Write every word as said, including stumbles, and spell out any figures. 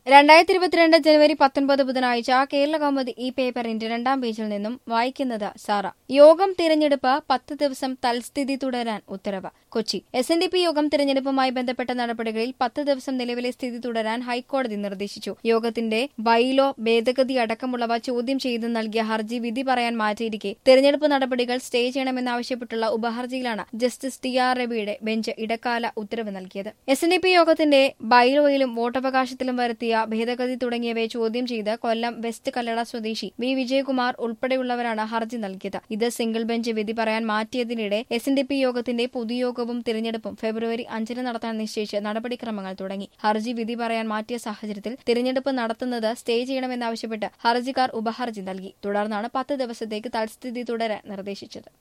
രണ്ടായിരത്തി ഇരുപത്തിരണ്ട് ജനുവരി പത്തൊൻപത് ബുധനാഴ്ച കേരള കൗമുദി ഈ പേപ്പറിന്റെ രണ്ടാം പേജിൽ നിന്നും വായിക്കുന്നത് സാറ. യോഗം തിരഞ്ഞെടുപ്പ് പത്ത് ദിവസം തൽസ്ഥിതി തുടരാൻ ഉത്തരവ്. Kochi. S N D P യോഗം തിരഞ്ഞെടുപ്പുമായി ബന്ധപ്പെട്ട നടപടികളിൽ പത്ത് ദിവസം നിലവിലെ സ്ഥിതി തുടരാൻ ഹൈക്കോടതി നിർദ്ദേശിച്ചു. യോഗത്തിന്റെ ബൈലോ ഭേദഗതി അടക്കമുള്ളവ ചോദ്യം ചെയ്ത് നൽകിയ ഹർജി വിധി പറയാൻ മാറ്റിയിരിക്കെ തിരഞ്ഞെടുപ്പ് നടപടികൾ സ്റ്റേ ചെയ്യണമെന്നാവശ്യപ്പെട്ടുള്ള ഉപഹർജിയിലാണ് ജസ്റ്റിസ് ടി ആർ രവിയുടെ ബെഞ്ച് ഇടക്കാല ഉത്തരവ് നൽകിയത്. എസ് എൻ ഡി പി യോഗത്തിന്റെ ബൈലോയിലും വോട്ടവകാശത്തിലും വരുത്തിയ ഭേദഗതി തുടങ്ങിയവയെ ചോദ്യം ചെയ്ത് കൊല്ലം വെസ്റ്റ് കല്ലട സ്വദേശി വി വിജയകുമാർ ഉൾപ്പെടെയുള്ളവരാണ് ഹർജി നൽകിയത്. ഇത് സിംഗിൾ ബെഞ്ച് വിധി പറയാൻ മാറ്റിയതിനിടെ എസ് എൻ ഡി പി യോഗത്തിന്റെ പൊതുയോഗവും തിരഞ്ഞെടുപ്പും ഫെബ്രുവരി അഞ്ചിന് നടത്താൻ നിശ്ചയിച്ച് നടപടിക്രമങ്ങൾ തുടങ്ങി. ഹർജി വിധി പറയാൻ മാറ്റിയ സാഹചര്യത്തിൽ തിരഞ്ഞെടുപ്പ് നടത്തുന്നത് സ്റ്റേ ചെയ്യണമെന്നാവശ്യപ്പെട്ട് ഹർജിക്കാർ ഉപഹർജി നൽകി. തുടർന്നാണ് പത്ത് ദിവസത്തേക്ക് തൽസ്ഥിതി തുടരാൻ നിർദ്ദേശിച്ചത്.